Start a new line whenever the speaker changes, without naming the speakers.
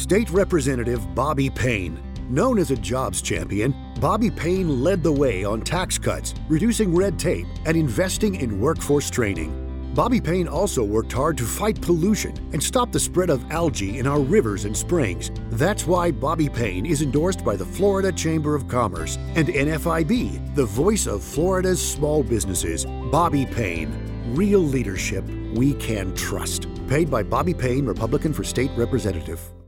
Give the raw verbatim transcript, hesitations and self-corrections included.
State Representative Bobby Payne. Known as a jobs champion, Bobby Payne led the way on tax cuts, reducing red tape, and investing in workforce training. Bobby Payne also worked hard to fight pollution and stop the spread of algae in our rivers and springs. That's why Bobby Payne is endorsed by the Florida Chamber of Commerce and N F I B, the voice of Florida's small businesses. Bobby Payne, real leadership we can trust. Paid by Bobby Payne, Republican for State Representative.